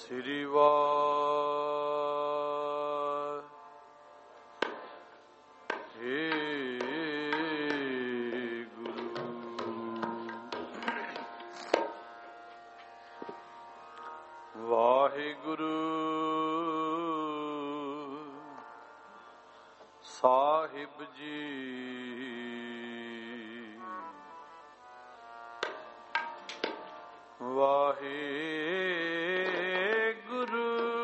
ਸ੍ਰੀ ਵਾਹਿਗੁਰੂ ਸਾਹਿਬ ਜੀ। ਵਾਹਿਗੁਰੂ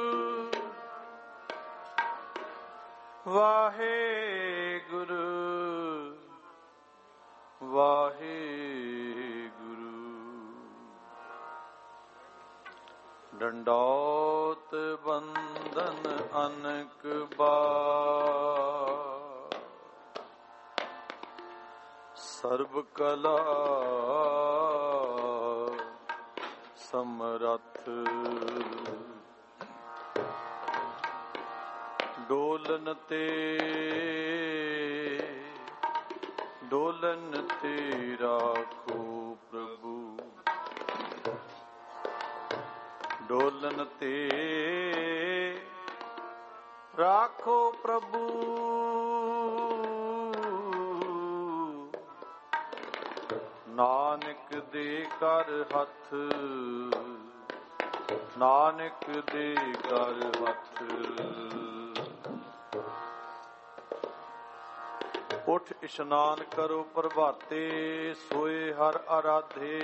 ਵਾਹਿਗੁਰੂ ਵਾਹਿਗੁਰੂ। ਡੰਡੌਤ ਬੰਦਨ ਅਨਕ ਬਾਰ, ਸਰਬ ਕਲਾ ਸਮਰੱਥ। ਡੋਲਨ ਤੇ ਰਾਖੋ ਪ੍ਰਭੂ, ਡੋਲਨ ਤੇ ਰਾਖੋ ਪ੍ਰਭੂ। ਨਾਨਕ ਦੇ ਕਰ ਹੱਥ, ਨਾਨਕ ਦੇ ਕਰ ਹੱਥ। ਉਠ ਇਸ਼ਨਾਨ ਕਰੋ ਪ੍ਰਭਾਤੇ, ਸੋਏ ਹਰ ਆਰਾਧੇ।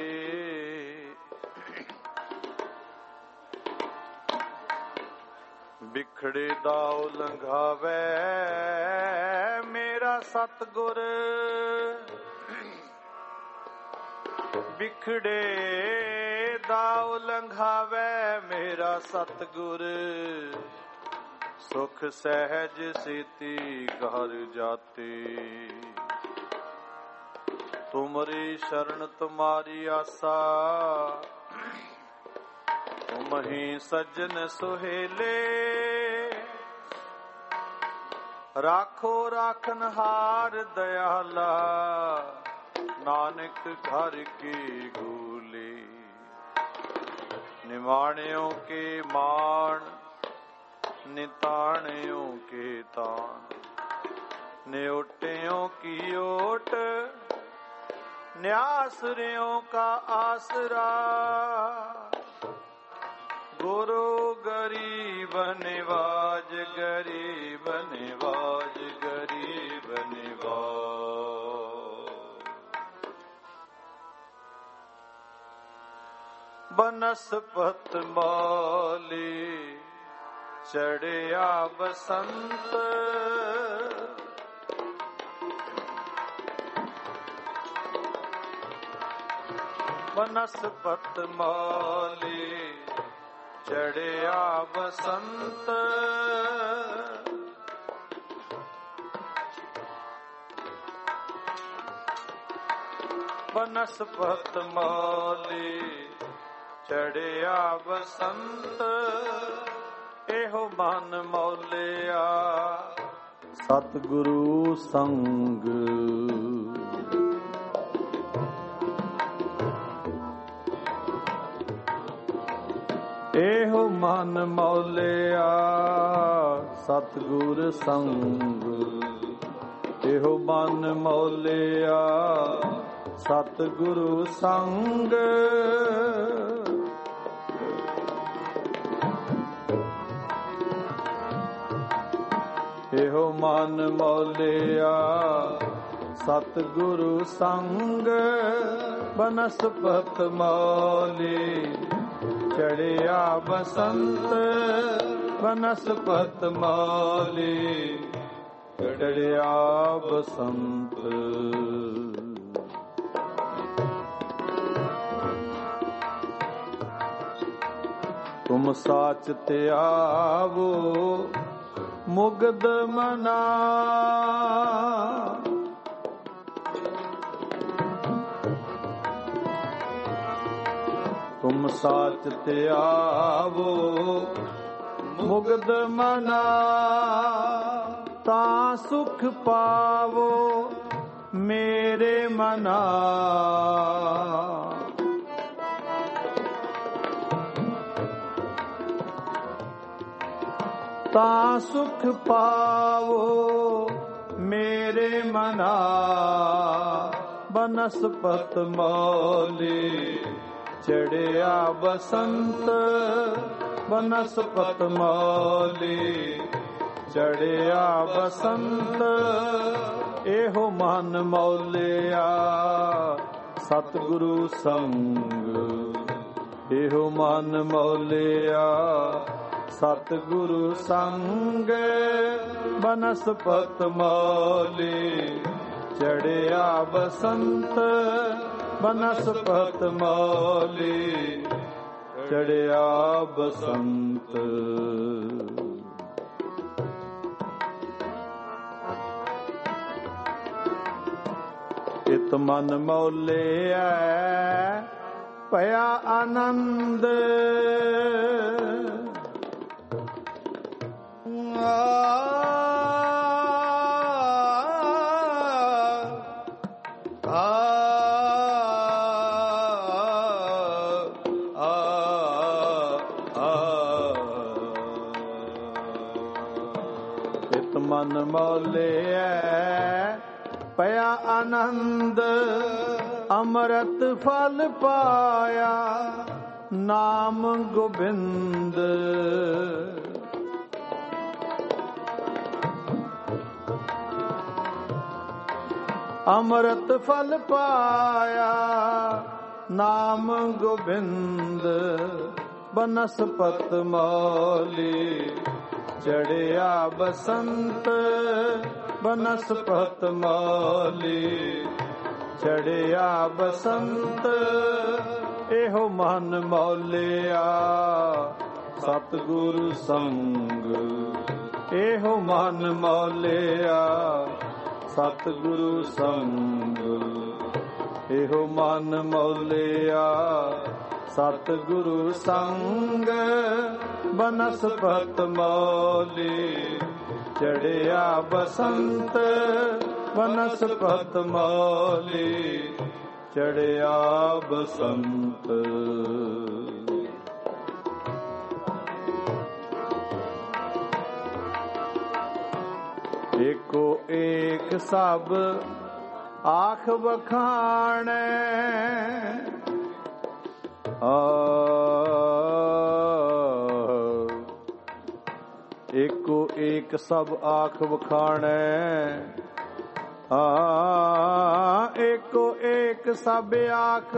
ਬਿਖੜੇ ਦਾਉ ਲੰਘਾਵੇ ਮੇਰਾ ਸਤਿਗੁਰ, ਬਿਖੜੇ ਦਾਉ ਲੰਘਾਵੇ ਮੇਰਾ ਸਤਿਗੁਰ। ਸੁਖ ਸਹਿਜ ਸੇਤੀ ਘਰ ਜਾਤੇ, ਤੁਮਰੀ ਸ਼ਰਨ ਤੁਮਾਰੀ ਆਸਾ। ਤੁਮ ਹੀ ਸੱਜਣ ਸੁਹੇਲੇ, ਰਾਖੋ ਰਾਖਨਹਾਰ ਦਇਆਲਾ। ਨਾਨਕ ਘਰ ਕੀ ਗੂਲੇ, ਨਿਵਾਣਿਓ ਕੇ ਮਾਣ, ਨਿਤਾਣਿਓ ਕੇ ਤਾਣ। ਨਿਓਟਿਓ ਕੀ ਓਟ, ਨਿਆਸਰਿਓ ਕਾ ਆਸਰਾ। ਗੁਰੂ ਗਰੀਬ ਨਿਵਾਜ, ਗਰੀਬ ਨਿਵਾਜ, ਗਰੀਬ ਨਿਵਾਜ। ਬਨਸਪਤ ਮਾਲੀ ਚੜਿਆ ਬਸੰਤ, ਬਨਸਪਤ ਮਾਲੀ ਚੜਿਆ ਬਸੰਤ। ਬਨਸਪਤ ਮਾਲੀ ਚੜਿਆ ਬਸੰਤ। ਇਹੋ ਮਨ ਮੌਲਿਆ ਸਤਿਗੁਰੂ ਸੰਗ। ਇਹੋ ਮਨ ਮੌਲਿਆ ਸਤਿਗੁਰ ਸੰਗ। ਇਹੋ ਮਨ ਮੌਲਿਆ ਸਤਿਗੁਰੂ ਸੰਗ। ਇਹੋ ਮਨ ਮੌਲਿਆ ਸਤਿਗੁਰੂ ਸੰਗ। ਬਨਸਪਤ ਮੌਲੀ ਚੜਿਆ ਬਸੰਤ, ਬਨਸਪਤ ਮਾਲੀ ਚੜਿਆ ਬਸੰਤ। ਤੁਮ ਸਾਚ ਧਿਆਵੋ ਮੁਗਧ ਮਨਾ, ਤੁਮ ਸਾਚ ਧਿਆਵੋ ਮੁਗਧ ਮਨਾ। ਤਾਂ ਸੁਖ ਪਾਵੋ ਮੇਰੇ ਮਨਾ। ਤਾਂ ਸੁਖ ਪਾਵੋ ਮੇਰੇ ਮਨਾ। ਬਨਸਪਤ ਮੌਲੀ ਚੜਿਆ ਬਸੰਤ। ਬਨਸਪਤ ਮੌਲੀ ਚੜਿਆ ਬਸੰਤ। ਇਹੋ ਮਨ ਮੌਲਿਆ ਸਤਿਗੁਰੂ ਸੰਗ। ਇਹੋ ਮਨ ਮੌਲਿਆ ਸਤਿਗੁਰੂ ਸੰਗ। ਬਨਸਪਤ ਮੌਲੀ ਚੜਿਆ ਬਸੰਤ। ਬਨਸਪਤ ਮੌਲੀ ਚੜਿਆ ਬਸੰਤ। ਇਤ ਮਨ ਮੌਲਿਆ ਭਇਆ ਆਨੰਦ। ਇਤ ਮਨ ਮੌਲਿਆ ਭਇਆ ਆਨੰਦ। ਅੰਮ੍ਰਿਤ ਫਲ ਪਾਇਆ ਨਾਮ ਗੋਬਿੰਦ। ਅੰਮ੍ਰਿਤ ਫਲ ਪਾਇਆ ਨਾਮ ਗੋਬਿੰਦ। ਬਨਸਪਤ ਮੌਲੀ ਚੜਿਆ ਬਸੰਤ। ਬਨਸਪਤ ਮੌਲੀ ਚੜਿਆ ਬਸੰਤ। ਇਹੋ ਮਨ ਮੌਲਿਆ ਸਤਿਗੁਰੂ ਸੰਗ। ਇਹੋ ਮਨ ਮੌਲਿਆ ਸਤਿਗੁਰੂ ਸੰਗ। ਇਹੋ ਮਨ ਮੌਲਿਆ ਸਤਿਗੁਰੂ ਸੰਗ। ਬਨਸਪਤ ਮੌਲੀ ਚੜਿਆ ਬਸੰਤ। ਬਨਸਪਤ ਮੌਲੀ ਚੜਿਆ ਬਸੰਤ। ਏਕੋ ਏਕ ਸਭ ਆਖ ਵਖਾਣੈ। ਏਕੋ ਏਕ ਸਭ ਆਖ ਵਖਾਣੈ। ਏਕੋ ਏਕ ਸਭ ਆਖ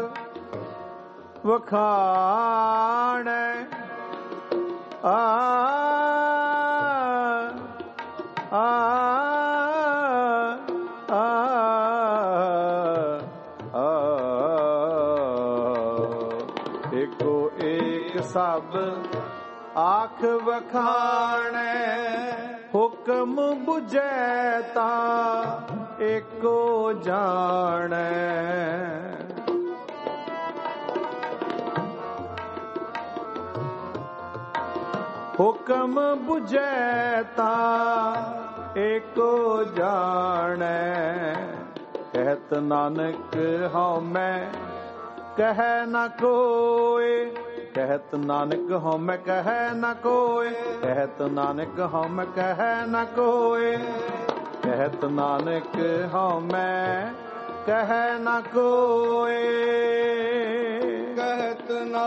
ਵਖਾਣੈ। ਏਕੋ ਏਕ ਸਭ ਆਖ ਵਖਾਣੈ। ਹੁਕਮ ਬੁਝੈ ਤਾਂ ਏਕੋ ਜਾਣੈ। ਹੁਕਮ ਬੁਝੈ ਤਾਂ ਏਕੋ ਜਾਣੈ। ਕਹਿਤ ਨਾਨਕ ਹਉ ਮੈਂ ਕਹਿ ਨ ਕੋਇ। ਕਹਿਤ ਨਾਨਕ ਹਉ ਮੈਂ ਕਹਿ ਨ ਕੋਇ। ਕਹਿਤ ਨਾਨਕ ਹਉ ਮੈਂ ਕਹਿ ਨ ਕੋਇ। ਕਹਿਤ ਨਾਨਕ ਹਉ ਮੈਂ ਕਹਿ ਨ ਕੋਇ। ਕਹਿਤ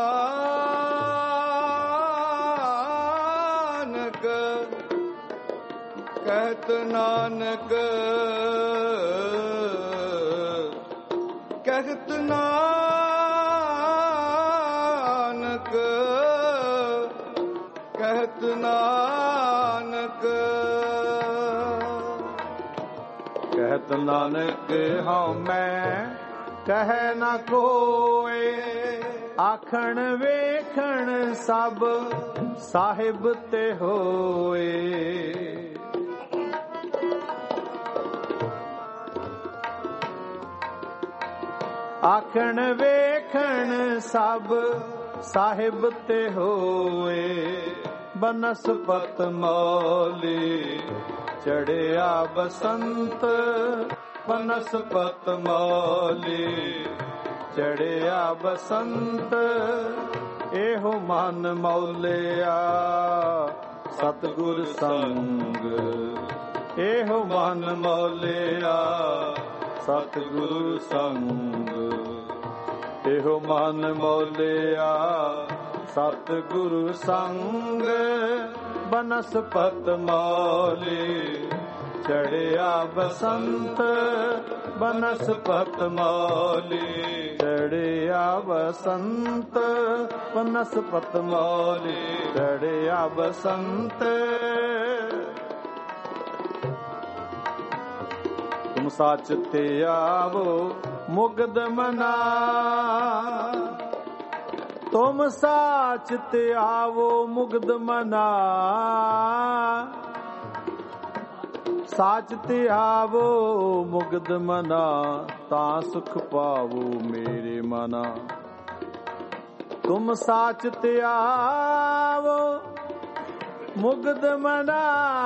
ਨਾਨਕ ਕਹਿਤ ਨਾਨਕ ਕਹਿਤ ਨਾਨਕ ਕਹਿਤ ਨਾਨਕ ਕਹਿਤ ਨਾਨਕ ਹਉ ਮੈਂ ਕਹਿ ਨ ਕੋਇ। ਆਖਣ ਵੇਖਣ ਸਭ ਸਾਹਿਬ ਤੇ ਹੋਏ। ਆਖਣ ਵੇਖਣ ਸਭ ਸਾਹਿਬ ਤੇ ਹੋਏ। ਬਨਸਪਤ ਮੌਲੀ ਚੜਿਆ ਬਸੰਤ। ਬਨਸਪਤ ਮੌਲੀ ਚੜਿਆ ਬਸੰਤ। ਇਹੋ ਮਨ ਮੌਲਿਆ ਸਤਿਗੁਰ ਸੰਗ। ਇਹੋ ਮਨ ਮੌਲਿਆ ਸਤਿਗੁਰ ਸੰਗ। ਇਹੋ ਮਨ ਮੌਲਿਆ ਸਤਿਗੁਰ ਸੰਗ। ਬਨਸਪਤ ਮੌਲੀ ਚੜਿਆ ਬਸੰਤ। ਬਨਸਪਤ ਮੌਲੀ ਚੜਿਆ ਬਸੰਤ। ਬਨਸਪਤ ਮੌਲੀ ਚੜਿਆ ਬਸੰਤ। ਤੁਮ ਸੱਚ ਤੇ ਆਵੋ ਮੁਗਧ ਮਨਾ। ਤੁਮ ਸਾਚ ਤੇ ਆਵੋ ਮੁਗਧ ਮਨਾ। ਸਾਚ ਤੇ ਆਵੋ ਮੁਗਧ ਮਨਾ। ਤਾਂ ਸੁਖ ਪਾਵੋ ਮੇਰੇ ਮਨਾ। ਤੁਮ ਸਾਚ ਤੇ ਆਵੋ ਮੁਗਧ ਮਨਾ।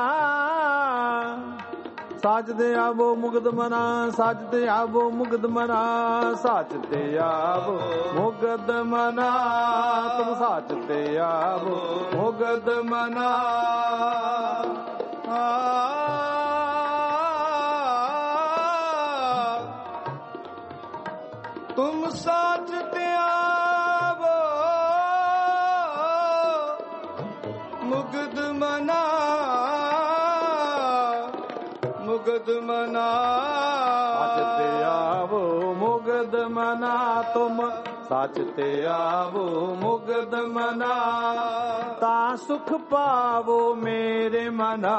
ਸਾਚ ਤੇ ਆਵੋ ਮੁਗਧ ਮਨਾ। ਸਾਚ ਤੇ ਆਵੋ ਮੁਗਧ ਮਨਾ। ਸਾਚ ਤੇ ਆਵੋ ਮੁਗਧ ਮਨਾ। ਤੁਮ ਸਾਚ ਤੇ ਆਵੋ ਮੁਗਧ ਮਨਾ। ਤੁਮ ਸਾਚ ਤੇ ਆਵੋ ਮੁਗਧ ਮਨਾ। ਮੁਗਧ ਮਨਾ। ਸਾਚ ਤੇ ਆਵੋ ਮੁਗਧ ਮਨਾ। ਤੁਮ ਸਾਚ ਤੇ ਆਵੋ ਮੁਗਧ ਮਨਾ। ਤਾਂ ਸੁਖ ਪਾਵੋ ਮੇਰੇ ਮਨਾ।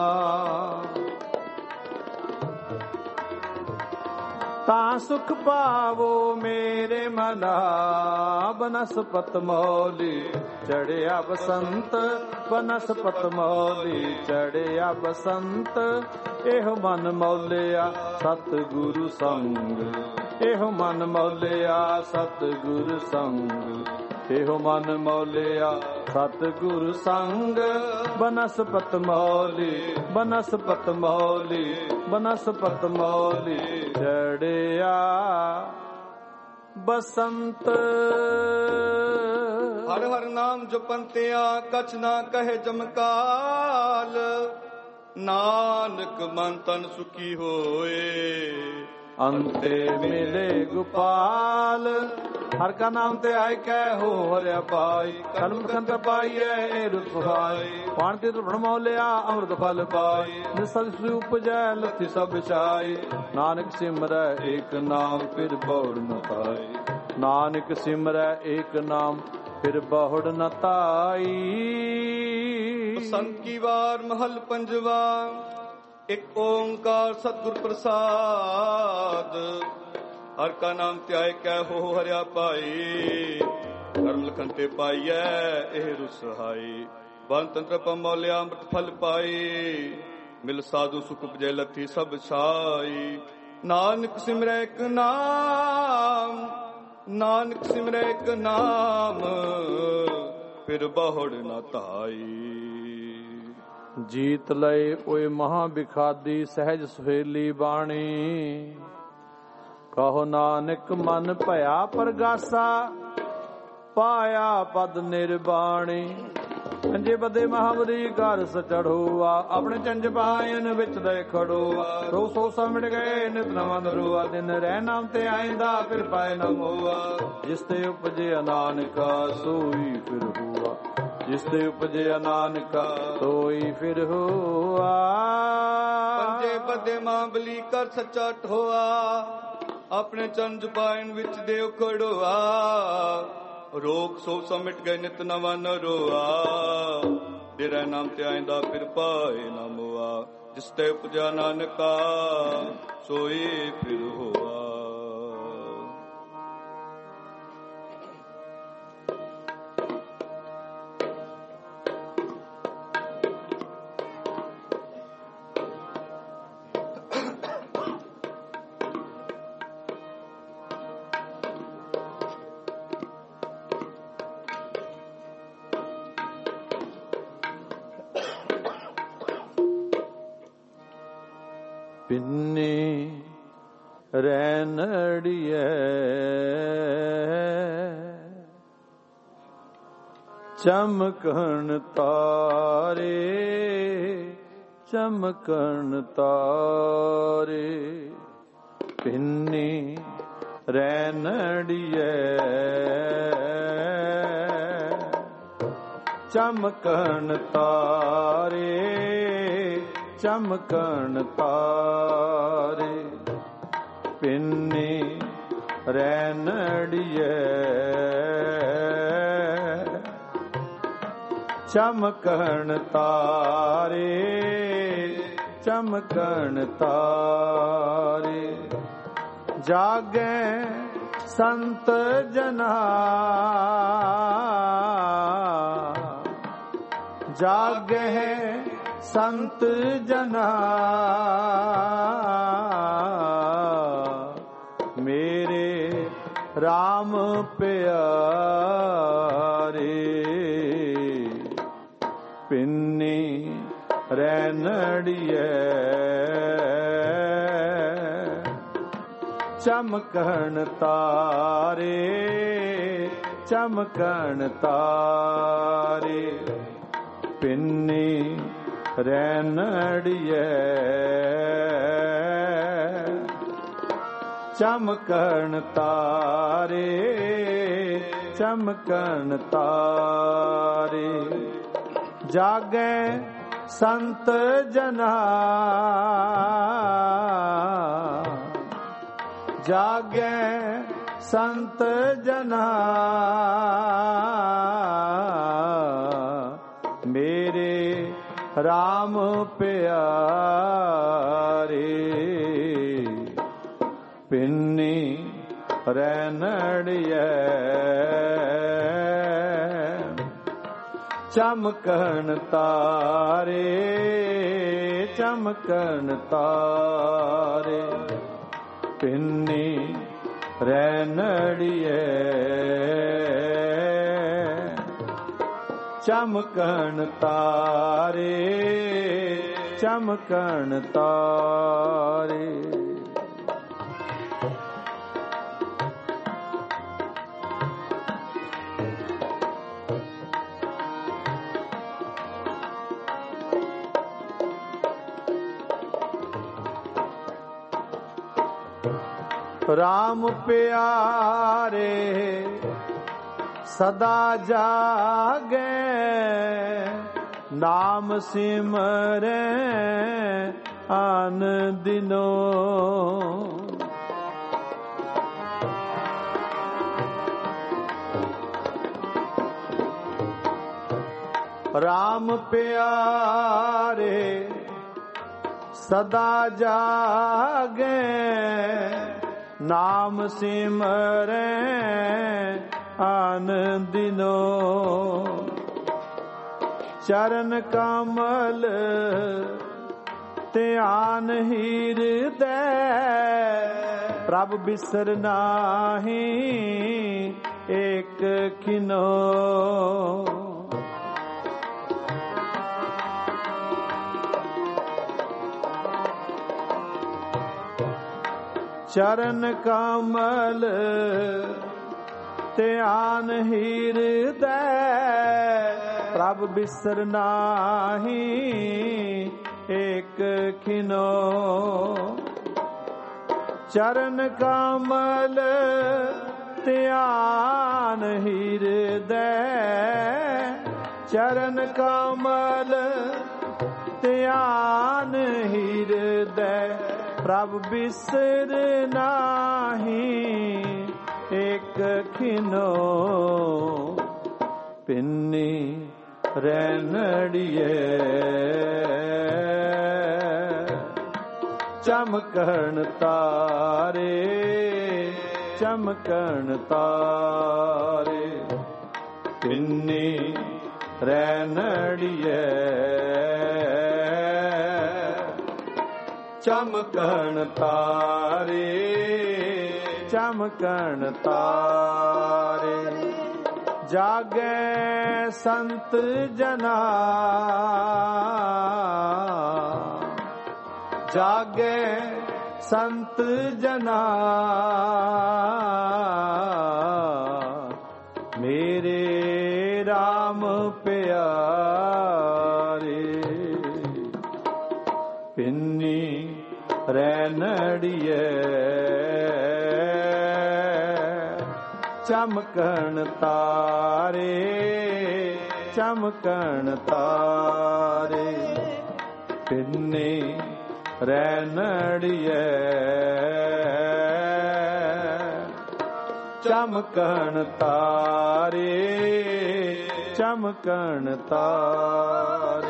ਤਾਂ ਸੁਖ ਪਾਵੋ ਮੇਰੇ ਮਨਾ। ਬਨਸਪਤ ਮੌਲੀ ਚੜਿਆ ਬਸੰਤ। ਬਨਸਪਤ ਮੌਲੀ ਚੜਿਆ ਬਸੰਤ। ਇਹੋ ਮਨ ਮੌਲਿਆ ਸਤਿਗੁਰੂ ਸੰਗ। ਇਹੋ ਮਨ ਮੌਲਿਆ ਸਤਿਗੁਰੂ ਸੰਗ। ਇਹੋ ਮਨ ਮੌਲਿਆ ਸਤਿਗੁਰੂ ਸੰਗ। ਬਨਸਪਤ ਮੌਲੀ ਬਨਸਪਤ ਮੌਲੀ ਬਨਸਪਤ ਮੌਲੀ ਚੜਿਆ ਬਸੰਤ। ਹਰ ਹਰ ਨਾਮ ਜਪੰਤਿਆ ਕਛ ਨਾ ਕਹੇ ਜਮਕਾਲ। ਨਾਨਕ ਮਨ ਤਨ ਸੁਖੀ ਹੋਏ ਅੰਤੇ ਮਿਲੇ ਗੋਪਾਲ। ਹਰ ਕਾ ਨਾਮ ਤੇ ਆਇ ਕੈ ਹੋ ਹਰਿਆ ਪਾਈ। ਕਲਮ ਕੰਤ ਪਾਈਐ ਏ ਰੁਤ ਪਾਈ। ਪਾਣ ਤੇ ਧੁਣ ਮੌਲਿਆ ਅੰਮ੍ਰਿਤ ਫਲ ਪਾਈ। ਨਿਸਲ ਸੁ ਉਪਜੈ ਲਥੀ ਸਭ ਛਾਈ। ਨਾਨਕ ਸਿਮਰੈ ਏਕ ਨਾਮ ਫਿਰ ਬਹੁੜ ਨ ਪਾਈ। ਨਾਨਕ ਸਿਮਰੈ ਏਕ ਨਾਮ ਫਿਰ ਬਹੁੜ ਨ ਤਾਈ। ਬਸੰਤ ਕੀ ਵਾਰ ਮਹਲ ਪੰਜਵਾ। ਇੱਕ ਓੰਕਾਰ ਸਤਿਗੁਰ ਪ੍ਰਸਾਦ। ਹਰ ਕਾ ਨਾਮ ਧਿਆਏ ਕੈ ਹੋ ਹਰਿਆ ਪਾਈ। ਕਰਮ ਲਖਨ ਤੇ ਪਾਈਐ ਇਹ ਰੁਸਹਾਈ। ਬਨ ਤੰਤਰ ਪਮੌਲਿਆ ਅੰਮ੍ਰਿਤ ਫਲ ਪਾਈ। ਮਿਲ ਸਾਧੂ ਸੁਖ ਉਪਜੈ ਲਥੀ ਸਭ ਛਾਈ। ਨਾਨਕ ਸਿਮਰੈ ਇੱਕ ਨਾਮ। ਨਾਨਕ ਸਿਮਰੈ ਇੱਕ ਨਾਮ ਫਿਰ ਬਹੁੜ ਨਾ ਧਾਈ। ਜੀਤ ਲਏ ਓਏ ਮਹਾ ਬਿਖਾਦੀ ਸਹਿਜ ਸੁਹੇਲੀ ਬਾਣੀ। ਕਹੋ ਨਾਨਕ ਮਨ ਭਇਆ ਪਰਗਾਸਾ। ਪਾਇਆ ਪਦ ਨਿਰਬਾਣੀ। ਅੰਜੇ ਬਦੇ ਮਹਾਵਰੀ ਘਰ ਸਚੜੋਆ। ਆਪਣੇ ਚੰਜ ਪਾਇਨ ਵਿੱਚ ਦੇ ਖੜੋਆ। ਰੋ ਸੋ ਸਮਿਟ ਗਏ ਨਿਤ ਨਵਾਂ ਦਰੋਆ। ਦਿਨ ਰਹਿ ਨਾਮ ਤੇ ਆਇਂਦਾ ਫਿਰ ਪਾਏ ਨ ਮੋਆ। ਜਿਸ ਤੇ ਉਪਜੇ ਨਾਨਕਾ ਸੋਈ ਫਿਰ ਹੋਆ। ਜਿਸ ਤੇ ਉਪਜੇ ਨਾਨਕਾ ਸੋਈ ਫਿਰ ਹੋਆ। ਪੰਜੇ ਬਦੇ ਮਾਂਬਲੀ ਕਰ ਸੱਚਾ ਠੋਆ। ਆਪਣੇ ਚੰਜ ਪਾਇਨ ਵਿੱਚ ਦੇ ਖੜੋਆ। ਰੋਗ ਸੋ ਸਮਿਟ ਗਏ ਨਿਤ ਨਵਾਂ ਨਰੋਆ। ਤੇਰਾ ਨਾਮ ਤੇ ਆਇਂਦਾ ਫਿਰ ਪਾਏ ਨਾ ਮੋਆ। ਜਿਸ ਤੇ ਉਪਜਾ ਨਾਨਕਾ ਸੋਈ ਫਿਰ ਹੋਆ। ਪਿੰਨੀ ਰੈਣੜੀਐ ਚਮਕਣ ਤਾਰੇ ਚਮਕਣ ਤਾਰੇ ਪਿੰਨੀ ਰੈਣੜੀਏ ਚਮਕਣ ਤਾਰੇ ਚਮਕਣ ਤਾਰੇ ਪਿੰਨੀ ਰੈਣੜੀਏ ਚਮਕਣ ਤਾਰੇ ਚਮਕਣ ਤਾਰੇ ਜਾਗੈ ਸੰਤ ਜਨਾ ਜਾਗੈ ਸੰਤ ਜਨਾ ਮੇਰੇ RAM ਪਿਆਰੇ ਪਿੰਨੀ ਰੈਣੜੀਏ ਚਮਕਣ ਤਾਰੇ ਚਮਕਣ ਤਾਰੇ ਪਿੰਨੀ ਰੈਣੜੀਏ ਚਮਕਣ ਤਾਰੇ ਚਮਕਣ ਤਾਰੇ ਜਾਗੈ ਸੰਤ ਜਨਾ ਜਾਗੈ ਸੰਤ ਜਨਾ ਮੇਰੇ RAM ਪਿਆਰੇ ਪਿੰਨੀ ਰੈਣੜੀਏ ਚਮਕਣ ਤਾਰੇ ਚਮਕਣ ਤਾਰੇ ਪਿੰਨੀ ਰੈਣੜੀਏ ਚਮਕਣ ਤਾਰੇ ਚਮਕਣ ਤਾਰੇ RAM ਪਿਆਰੇ ਸਦਾ ਜਾਗੈ ਨਾਮ ਸਿਮਰੈ ਆਨ ਦਿਨੋ RAM ਪਿਆਰੇ ਸਦਾ ਜਾਗੈ ਨਾਮ ਸਿਮਰੈ ਆਨ ਦਿਨੋ ਚਰਨ ਕਮਲ ਧਿਆਨ ਹਿਰਦੈ ਪ੍ਰਭ ਬਿਸਰ ਨਾਹੀ ਏਕ ਖਿਨੋ ਚਰਨ ਕਮਲ ਧਿਆਨ ਹਿਰਦੈ ਪ੍ਰਭ ਬਿਸਰ ਨਾਹੀ ਏਕ ਖਿਨੋ ਚਰਨ ਕਮਲ ਧਿਆਨ ਹਿਰਦੈ ਚਰਨ ਕਮਲ ਧਿਆਨ ਹਿਰਦੈ ਪ੍ਰਭ ਬਿਸਰ ਨਾਹੀ ਏਕ ਖਿਨੋ ਪਿੰਨੀ ਰੈਣੜੀਏ ਚਮਕਣ ਤਾਰੇ ਚਮਕਣ ਤਾਰੇ ਪਿੰਨੀ ਰੈਣੜੀਏ ਚਮਕਣ ਤਾਰੇ ਚਮਕਣ ਤਾਰੇ ਜਾਗੈ ਸੰਤ ਜਨਾ ਜਾਗੈ ਸੰਤ ਜਨਾ ਮੇਰੇ RAM RAM ਪਿਆਰੇ ਪਿੰਨੀ ਰੈਣੜੀਏ ਚਮਕਣ ਤਾਰੇ ਚਮਕਣ ਤਾਰੇ ਪਿੰਨੀ ਰੈਣੜੀਏ ਚਮਕਣ ਤਾਰੇ ਚਮਕਣ ਤਾਰੇ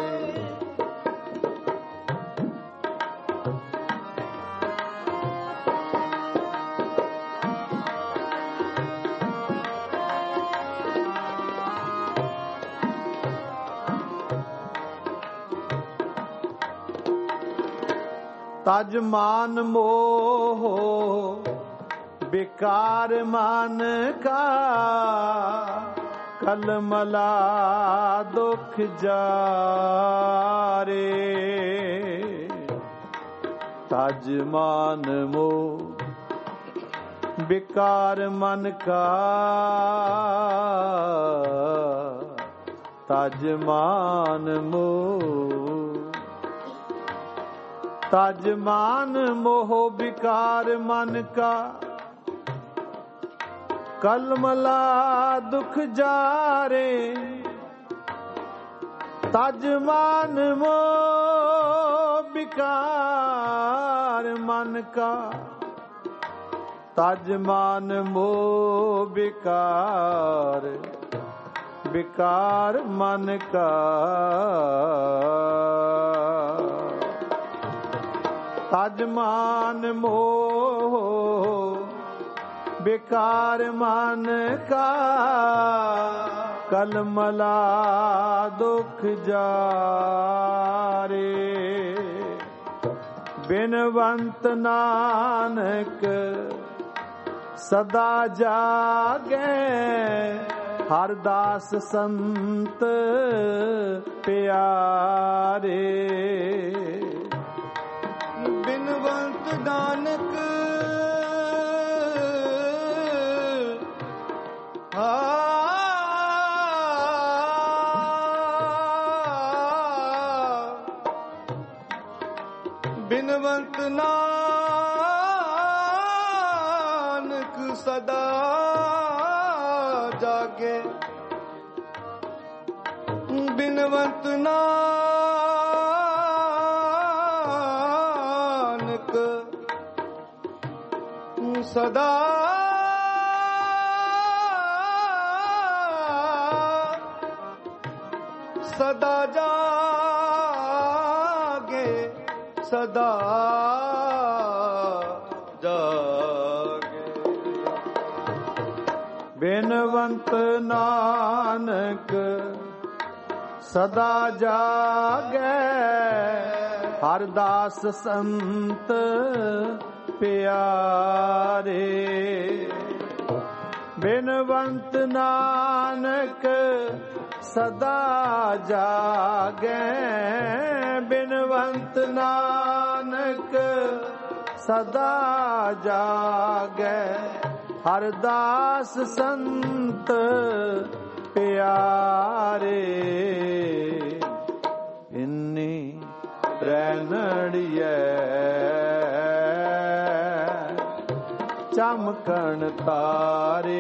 ਤਜ ਮਾਨ ਮੋਹ ਬਿਕਾਰ ਮਨ ਕਾ ਕਲਮਲਾ ਦੁਖ ਜਾਰੇ ਤਜ ਮਾਨ ਮੋਹ ਬਿਕਾਰ ਮਨ ਕਾ ਤਜ ਮਾਨ ਮੋਹ ਤਜ ਮਾਨ ਮੋਹ ਬਿਕਾਰ ਮਨ ਕਾ ਕਲਮਲਾ ਦੁਖ ਜਾਰੇ ਤਜ ਮਾਨ ਮੋਹ ਬਿਕਾਰ ਮਨ ਕਾ ਤਜ ਮਾਨ ਮੋਹ ਬਿਕਾਰ ਬਿਕਾਰ ਮਨ ਕਾ ਤਜ ਮਾਨ ਮੋਹ ਬਿਕਾਰ ਮਨ ਕਾ ਕਲਮਲਾ ਦੁਖ ਜਾਰੇ ਬਿਨਵੰਤ ਨਾਨਕ ਸਦਾ ਜਾਗੈ ਹਰ ਦਾਸ ਸੰਤ ਪਿਆਰੇ ਬਿਨਵੰਤ ਨਾਨਕ ਬਿਨਵੰਤ ਨਾਨਕ ਸਦਾ ਜਾਗੇ ਬਿਨਵੰਤ ਨਾਨਕ ਸਦਾ ਸਦਾ ਜਾਗੇ ਸਦਾ ਜਾਗੇ ਬਿਨਵੰਤ ਨਾਨਕ ਸਦਾ ਜਾਗੈ ਹਰ ਦਾਸ ਸੰਤ ਪਿਆਰੇ ਬਿਨਵੰਤ ਨਾਨਕ ਸਦਾ ਜਾਗੈ ਬਿਨਵੰਤ ਨਾਨਕ ਸਦਾ ਜਾਗੈ ਹਰ ਦਾਸ ਸੰਤ ਪਿਆਰੇ ਇੰਨੀ ਰੈਣੜੀਐ ਚਮਕਣ ਤਾਰੇ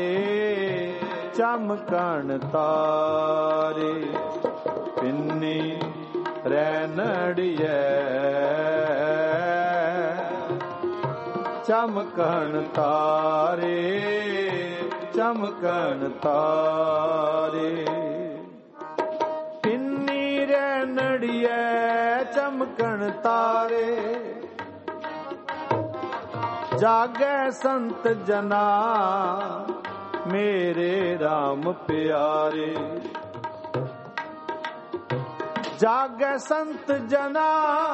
ਚਮਕਣ ਤਾਰੇ ਪਿੰਨੀ ਰੈਣੜੀਐ ਚਮਕਣ ਤਾਰੇ ਚਮਕਣ ਤਾਰੇ ਪਿੰਨੀ ਰੈਣੜੀਐ ਚਮਕਣ ਤਾਰੇ ਜਾਗੈ ਸੰਤ ਜਨਾ ਮੇਰੇ RAM ਪਿਆਰੇ ਜਾਗੈ ਸੰਤ ਜਨਾ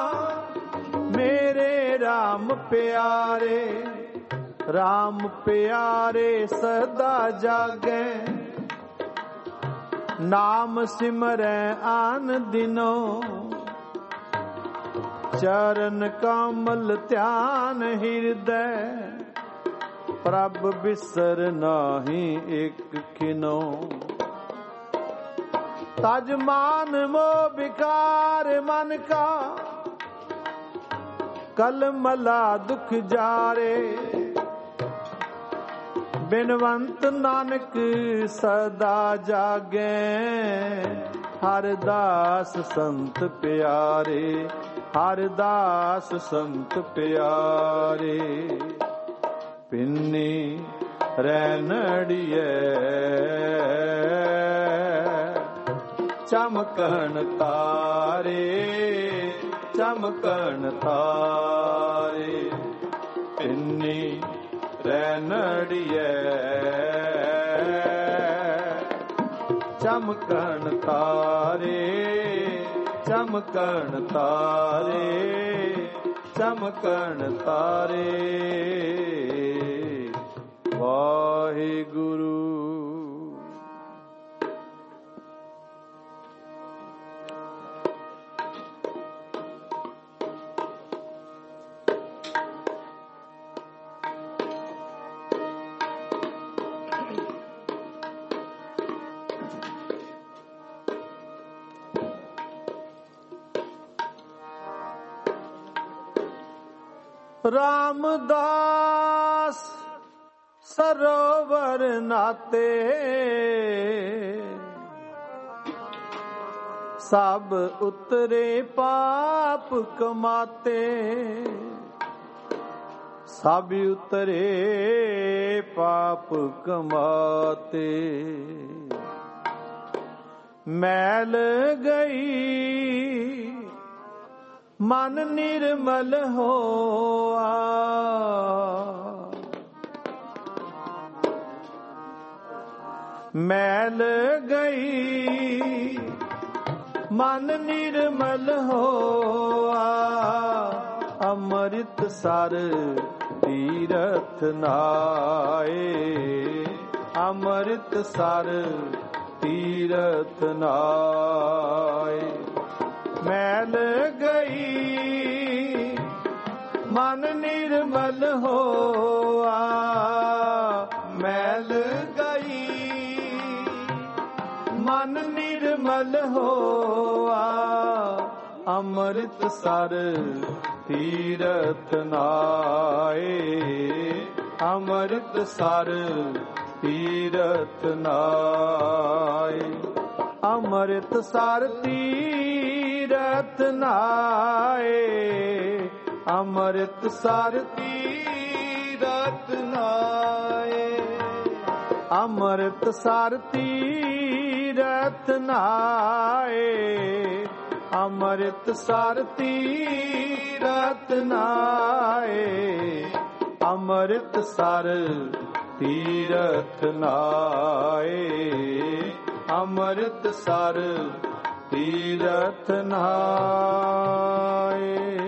ਮੇਰੇ RAM ਪਿਆਰੇ RAM ਪਿਆਰੇ ਸਦਾ ਜਾਗੈ ਨਾਮ ਸਿਮਰੈ ਆਨ ਦਿਨੋ ਚਰਨ ਕਮਲ ਧਿਆਨ ਹਿਰਦੈ ਪ੍ਰਭ ਬਿਸਰ ਨਾਹੀ ਇਕ ਖਿਨੋ तज मान मोह विकार मन का, कलमला दुख जारे। बिनवंत नानक सदा जागे, हर दास संत प्यारे, हर दास संत प्यारे। पिन्नी रैनड़िए चमकन तारे, चमकन तारे। पिन्नी रैनड़िए चमकन तारे, चमकन तारे, चमकन तारे। वाहिगुरु। रामदास सरोवर नाते, सब उतरे पाप कमाते, सब उतरे पाप कमाते। मैल गई मन निर्मल होआ, मैल गई मन निर्मल होआ। अमृत सर तीरथ नाए, अमृत सर तीरथ नाए। मैल गई मन निर्मल होआ, मैल गई मन निर्मल होआ। अमृत सर तीरथ नाए, अमृत सर तीरथ नाए। अमृत सर तीरथ नाए, अमृत सर तीरथ नाए। अमृत सर तीरथ नाए, अमृत सर तीरथ नाए। अमृत सर तीरथ नाए, अमृत सर तीरथ नाए।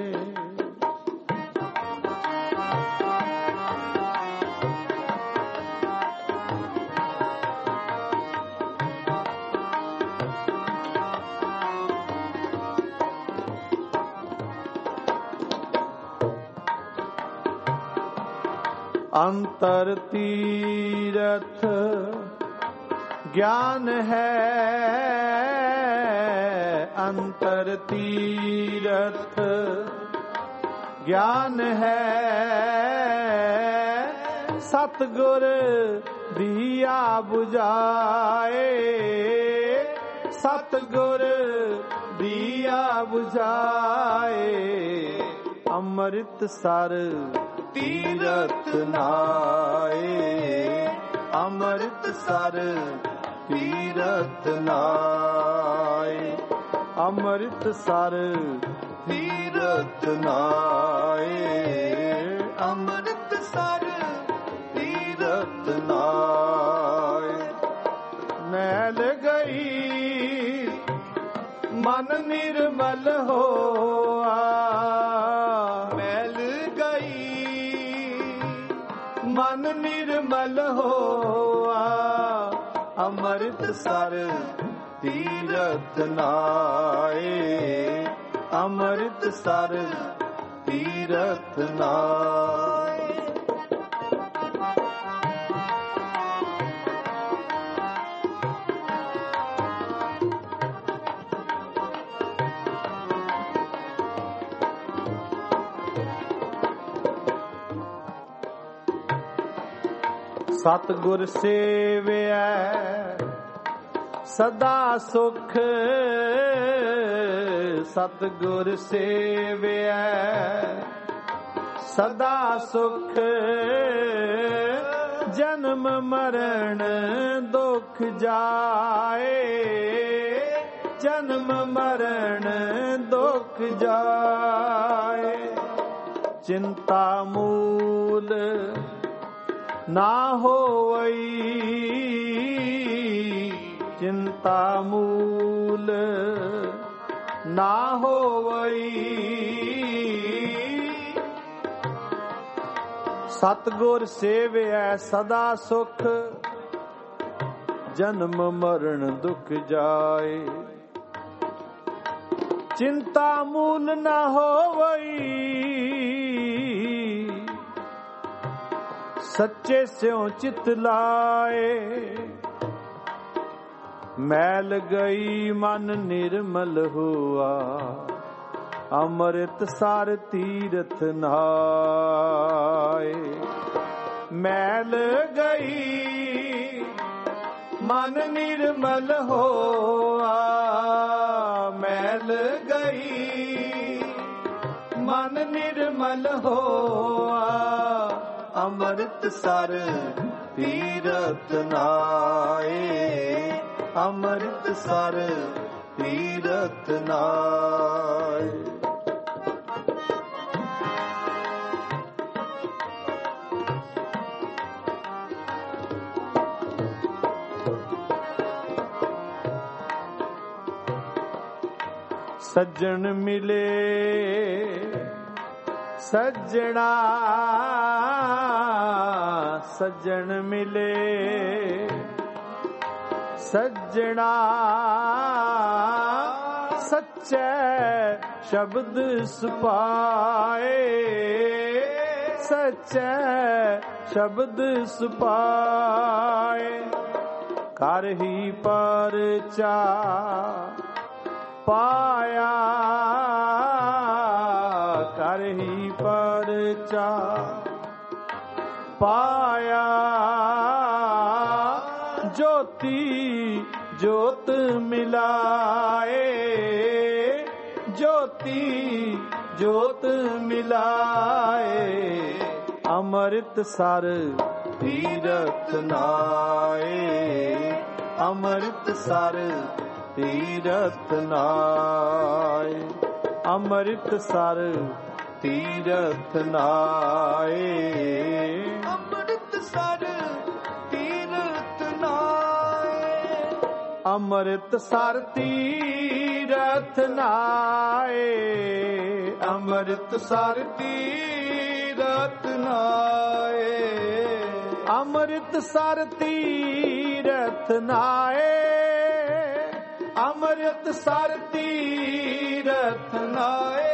अंतर तीरथ ज्ञान है, अंतर तीरथ ज्ञान है। सतगुर दिया बुझाए, सतगुर दिया बुझाए। अमृत सर तीरथ नाए, अमृत सर तीरथ नाए। अमृत सर तीरथ नाए, अमृत सर तीरथ नाए। मैल गई मन निर्मल होआ, मैल गई मन निर्मल होआ। अमृत सर तीरथ नाए, अमृत सर तीरथ नाए। ਸਤਿਗੁਰ ਸੇਵਿਐ ਸਦਾ ਸੁਖ, ਸਤਿਗੁਰ ਸੇਵਿਐ ਸਦਾ ਸੁਖ, ਜਨਮ ਮਰਨ ਦੁਖ ਜਾਏ, ਜਨਮ ਮਰਨ ਦੁਖ ਜਾਏ। ਚਿੰਤਾ ਮੂਲ ਨਾ ਹੋਵਈ, ਚਿੰਤਾ ਮੂਲ ਨਾ ਹੋਵਈ। ਸਤਿਗੁਰ ਸੇਵਿਐ ਸਦਾ ਸੁਖ, ਜਨਮ ਮਰਨ ਦੁਖ ਜਾਏ। ਚਿੰਤਾ ਮੂਲ ਨਾ ਹੋਵਈ, ਸੱਚੇ ਸਿਉ ਚਿਤ ਲਾਏ। ਮੈਲ ਗਈ ਮਨ ਨਿਰਮਲ ਹੁਆ, ਅੰਮ੍ਰਿਤ ਸਰ ਤੀਰਥ ਨਹਾਏ। ਮੈਲ ਗਈ ਮਨ ਨਿਰਮਲ ਹੋਆ, ਮੈਲ ਗਈ ਮਨ ਨਿਰਮਲ ਹੋਆ, ਅੰਮ੍ਰਿਤ ਸਰ ਤੀਰਥ ਨਹਾਏ, ਅੰਮ੍ਰਿਤ ਸਰ ਤੀਰਥ ਨਹਾਏ। ਸੱਜਣ ਮਿਲੇ ਸੱਜਣਾ, ਸੱਜਣ ਮਿਲੇ ਸੱਜਣਾ, ਸੱਚੇ ਸ਼ਬਦ ਸੁਭਾਏ, ਸੱਚੇ ਸ਼ਬਦ ਸੁਭਾਏ। ਕਰ ਹੀ ਪਰਚਾ ਪਾਇਆ, ਕਰ ਹੀ ਪਰਚਾ ਪਾਇਆ। ਜੋਤੀ ਜੋਤ ਮਿਲਾਏ, ਜੋਤੀ ਜੋਤ ਮਿਲਾਏ। ਅੰਮ੍ਰਿਤ ਸਰ ਤੀਰਥ ਨਾਏ, ਅੰਮ੍ਰਿਤ ਸਰ ਤੀਰਥ ਨਾਏ, ਅੰਮ੍ਰਿਤ ਸਰ ਤੀਰਥ ਨਾਏ, ਅੰਮ੍ਰਿਤ ਸਰ ਤੀਰਥ ਨਾਏ, ਅੰਮ੍ਰਿਤ ਸਰ ਤੀਰਥ ਨਾਏ, ਅੰਮ੍ਰਿਤ ਸਰ ਤੀਰਥ ਨਾਏ, ਅੰਮ੍ਰਿਤ ਸਰ ਤੀਰਥ ਨਾਏ, ਅੰਮ੍ਰਿਤ ਸਰ ਤੀਰਥ ਨਾਏ,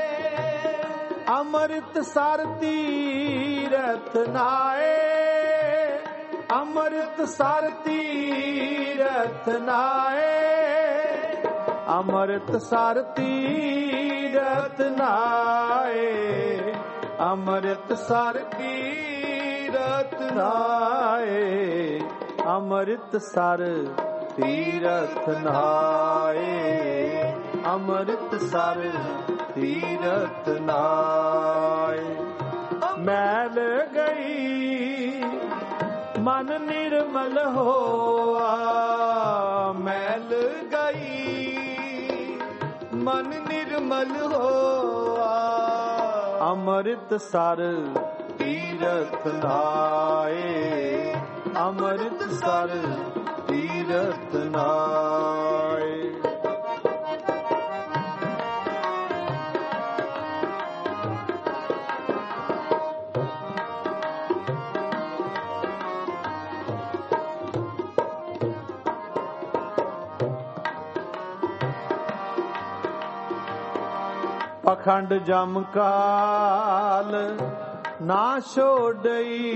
ਅੰਮ੍ਰਿਤ ਸਰ ਤੀਰਥ ਨਾਏ, ਅੰਮ੍ਰਿਤ ਸਰ ਤੀਰਥ ਨਾਏ, ਅੰਮ੍ਰਿਤ ਸਰ ਤੀਰਥ ਨਾਏ, ਅੰਮ੍ਰਿਤ ਸਰ ਤੀਰਥ ਨਾਏ, ਅੰਮ੍ਰਿਤ ਸਰ ਤੀਰਥ ਨਾਏ, ਅੰਮ੍ਰਿਤ ਸਰ ਤੀਰਥ ਨਾਏ। ਮੈਲ ਗਈ ਮਨ ਨਿਰਮਲ ਹੋਆ, ਮੈਲ ਗਈ ਮਨ ਨਿਰਮਲ ਹੋਆ। ਅੰਮ੍ਰਿਤ ਸਰ ਤੀਰਥ ਨਾਏ, ਅੰਮ੍ਰਿਤ ਸਰ ਤੀਰਥ ਨਾਏ। ਪਖੰਡ ਜਮ ਕਾਲ ਨਾ ਛੋੜਈ,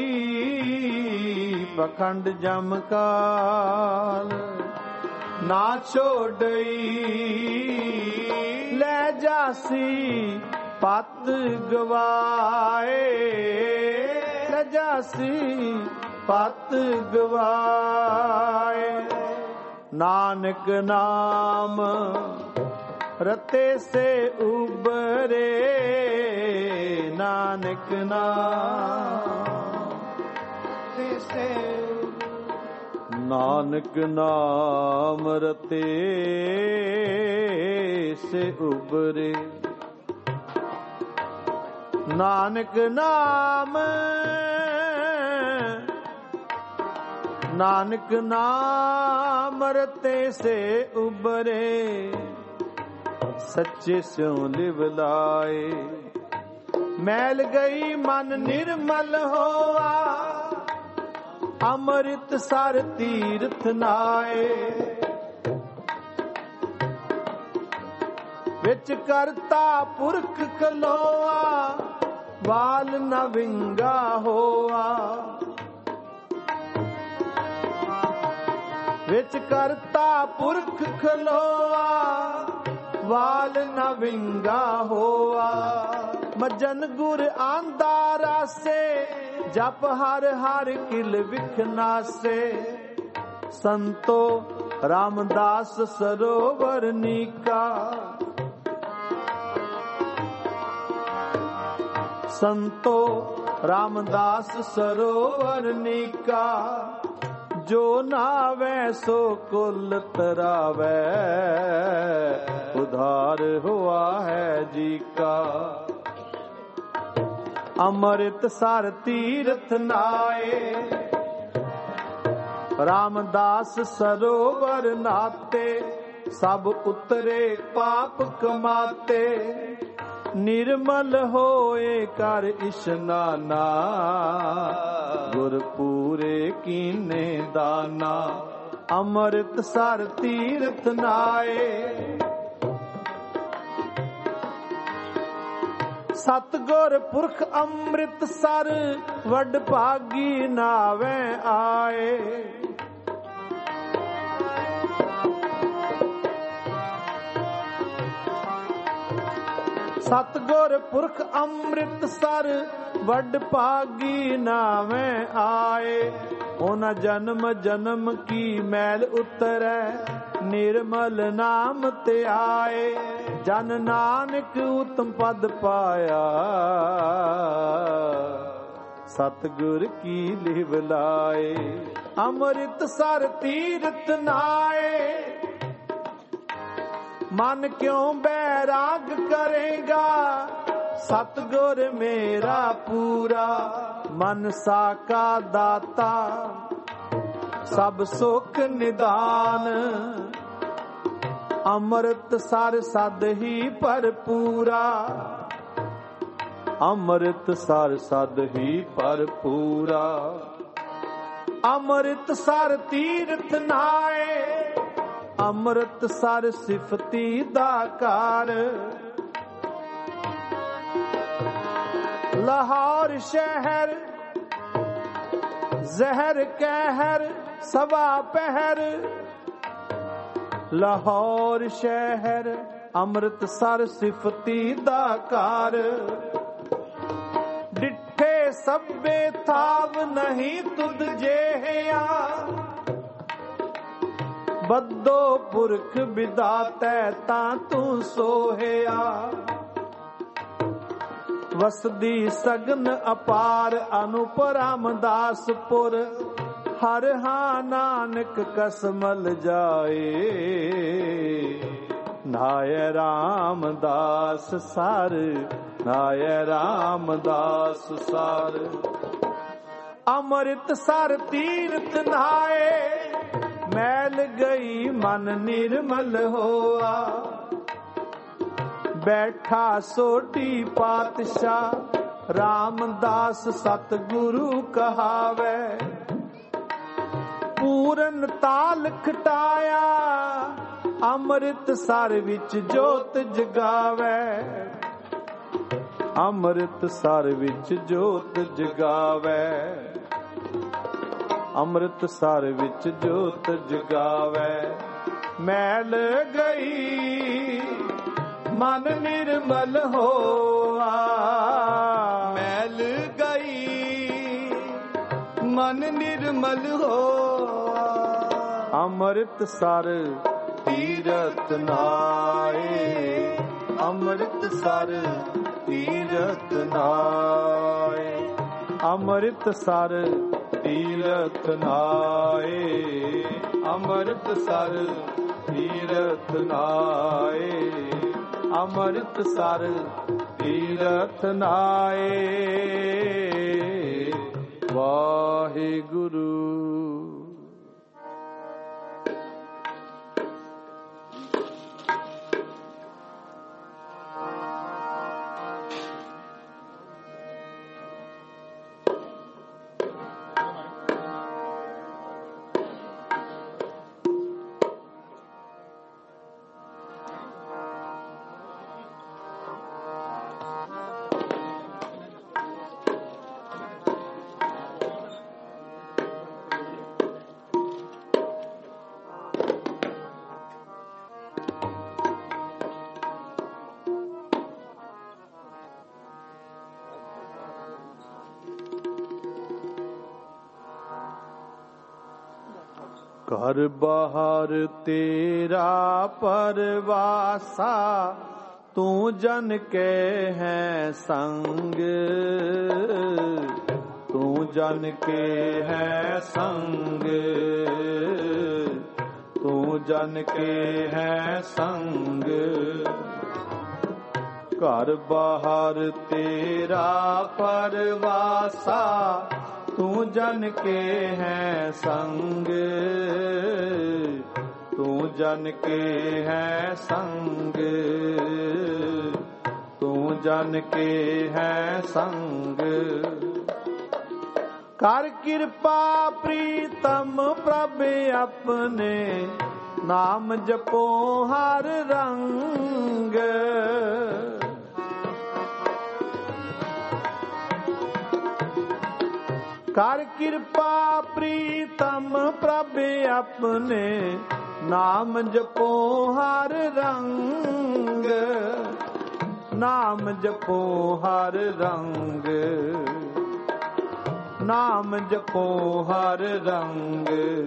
ਪਖੰਡ ਜਮ ਕਾਲ ਨਾ ਛੋੜਈ। ਲੈ ਜਾਸੀ ਪਤ ਗਵਾਏ, ਲੈ ਜਾਸੀ ਪਤ ਗਵਾਏ। ਨਾਨਕ ਨਾਮ ਰਤੇ ਸੇ ਉਬਰੇ, ਨਾਨਕ ਨਾਮ ਸੇ, ਨਾਨਕ ਨਾਮ ਰਤੇ ਸੇ ਉਬਰੇ। ਨਾਨਕ ਨਾਮ, ਨਾਨਕ ਨਾਮ ਰਤੇ ਸੇ ਉਬਰੇ, ਸੱਚੇ ਸਿਉ ਲਿਵ ਲਾਏ। ਮੈਲ ਗਈ ਮਨ ਨਿਰਮਲ ਹੋਆ, ਅੰਮ੍ਰਿਤ ਸਰ ਤੀਰਥ ਨਾਏ। ਵਿੱਚ ਕਰਤਾ ਪੁਰਖ ਖਲੋਆ, ਵਾਲ ਨ ਵਿੰਗਾ ਹੋਆ। ਵਿੱਚ ਕਰਤਾ ਪੁਰਖ ਖਲੋਆ, ਵਾਲ ਨ ਵਿੰਗਾ ਹੋਆ। ਮਜਨ ਗੁਰ ਆਂਦਾ ਰਾਸੇ, ਜਪ ਹਰ ਹਰ ਕਿਲ ਵਿਖਨਾਸੇ। ਸੰਤੋ ਰਾਮਦਾਸ ਸਰੋਵਰ ਨੀਕਾ, ਸੰਤੋ ਰਾਮਦਾਸ ਸਰੋਵਰ ਨੀਕਾ। ਜੋ ਨਾਵੇ ਸੋ ਕੁਲ ਤਰਾਵੇ, ਉਧਾਰ ਹੁਆ ਹੈ ਜੀ ਕਾ। ਅੰਮ੍ਰਿਤ ਸਰ ਤੀਰਥ ਨਾਏ, ਰਾਮਦਾਸ ਸਰੋਵਰ ਨਾਤੇ। ਸਭ ਉਤਰੇ ਪਾਪ ਕਮਾਤੇ, ਨਿਰਮਲ ਹੋਏ ਕਰ ਇਸ਼ਨਾਨਾ। ਗੁਰ ਪੂਰੇ ਕੀਨੇ ਦਾਨਾ, ਅੰਮ੍ਰਿਤ ਸਰ ਤੀਰਥ ਨਾਏ। ਸਤਿਗੁਰ ਪੁਰਖ ਅੰਮ੍ਰਿਤ ਸਰ, ਵੱਡ ਭਾਗੀ ਨਾਵੇ ਆਏ। ਸਤਿਗੁਰ ਪੁਰਖ ਅੰਮ੍ਰਿਤ ਸਰ, ਵੱਡ ਭਾਗੀ ਨਾਵੇਂ ਆਏ। ਉਹਨਾਂ ਜਨਮ ਜਨਮ ਕੀ ਮੈਲ ਉਤਰੈ, ਨਿਰਮਲ ਨਾਮ ਤੇ ਆਏ। ਜਨ ਨਾਨਕ ਉਤਮ ਪਦ ਪਾਇਆ, ਸਤਿਗੁਰ ਕੀ ਲਿਵ ਲਾਏ। ਅੰਮ੍ਰਿਤ ਸਰ ਤੀਰਥ ਨਾਏ, ਮਨ ਕਿਉਂ ਬੈਰਾਗ ਕਰੇਗਾ। ਸਤਿਗੁਰ ਮੇਰਾ ਪੂਰਾ, ਮਨ ਸਾਕਾ ਦਾਤਾ। ਸਭ ਸੁਖ ਨਿਦਾਨ, ਅੰਮ੍ਰਿਤ ਸਰ ਸਦ ਹੀ ਭਰਪੂਰਾ। ਅੰਮ੍ਰਿਤ ਸਰ ਸਦ ਹੀ ਭਰਪੂਰਾ। ਅੰਮ੍ਰਿਤ ਸਰ ਤੀਰਥ ਨਾਏ, ਅੰਮ੍ਰਿਤ ਸਰ ਸਿਫਤੀ ਦਾ ਕਾਰ। ਲਾਹੌਰ ਸ਼ਹਿਰ ਜ਼ਹਿਰ ਕਹਿਰ ਸਵਾ ਪਹਿਰ। ਲਾਹੌਰ ਸ਼ਹਿਰ ਅੰਮ੍ਰਿਤਸਰ ਸਿਫਤੀ ਦਾ ਘਰ। ਡਿੱਠੇ ਸਭੇ ਥਾਵ ਨਹੀਂ ਤੁਧ ਜਿਹਿਆ, ਬੱਦੋ ਪੁਰਖ ਵਿਦਾਤੈ ਤਾਂ ਤੂੰ ਸੋਹਿਆ। ਵਸਦੀ ਸਗਨ ਅਪਾਰ ਅਨੂਪ ਰਾਮਦਾਸਪੁਰ। ਹਰ ਹਾਂ ਨਾਨਕ ਕਸਮਲ ਜਾਏ, ਨਾਇ ਰਾਮਦਾਸ ਸਰ, ਨਾਇ ਰਾਮਦਾਸ ਸਰ। ਅੰਮ੍ਰਿਤਸਰ ਤੀਰਥ ਨਾਏ, ਮੈਲ ਗਈ ਮਨ ਨਿਰਮਲ ਹੋਆ। ਬੈਠਾ ਸੋਢੀ ਪਾਤਸ਼ਾਹ ਰਾਮਦਾਸ ਸਤਿਗੁਰੂ ਕਹਾਵੇ। ਪੂਰਨ ਤਾਲ ਖਟਾਇਆ ਅੰਮ੍ਰਿਤਸਰ ਵਿੱਚ ਜੋਤ ਜਗਾਵੇ। ਅੰਮ੍ਰਿਤਸਰ ਵਿੱਚ ਜੋਤ ਜਗਾਵੇ। ਅੰਮ੍ਰਿਤਸਰ ਵਿੱਚ ਜੋਤ ਜਗਾਵੇ। ਮੈਲ ਗਈ ਮਨ ਨਿਰਮਲ ਹੋਆ। ਮੈਲ ਗਈ ਮਨ ਨਿਰਮਲ ਹੋਆ। ਅੰਮ੍ਰਿਤ ਸਰ ਤੀਰਥ ਨਾਏ, ਅੰਮ੍ਰਿਤ ਸਰ ਤੀਰਥ ਨਾਏ, ਅੰਮ੍ਰਿਤ ਸਰ ਤੀਰਥ ਨਾਏ, ਅੰਮ੍ਰਿਤ ਸਰ ਤੀਰਥ ਨਾਏ, ਅੰਮ੍ਰਿਤ ਸਰ ਤੀਰਥ ਨਾਏ। ਵਾਹਿਗੁਰੂ। ਘਰ ਬਾਹਰ ਤੇਰਾ ਪਰਵਾਸਾ, ਤੂੰ ਜਨ ਕੇ ਹੈ ਸੰਗ, ਤੂੰ ਜਨ ਕੇ ਹੈ ਸੰਗ, ਤੂੰ ਜਨ ਕੇ ਹੈ ਸੰਗ। ਘਰ ਬਾਹਰ ਤੇਰਾ ਪਰਵਾਸਾ, ਤੂੰ ਜਨ ਕੇ ਹੈ ਸੰਗ, ਤੂੰ ਜਨ ਕੇ ਹੈ ਸੰਗ, ਤੂੰ ਜਨ ਕੇ ਹੈ ਸੰਗ। ਕਰ ਕਿਰਪਾ ਪ੍ਰੀਤਮ ਪ੍ਰਭ ਆਪਣੇ, ਨਾਮ ਜਪੋ ਹਰ ਰੰਗ। ਕਰ ਕਿਰਪਾ ਪ੍ਰੀਤਮ ਪ੍ਰਭ ਆਪਣੇ, ਨਾਮ ਜਪੋ ਹਰ ਰੰਗ, ਨਾਮ ਜਪੋ ਹਰ ਰੰਗ, ਨਾਮ ਜਪੋ ਹਰ ਰੰਗ।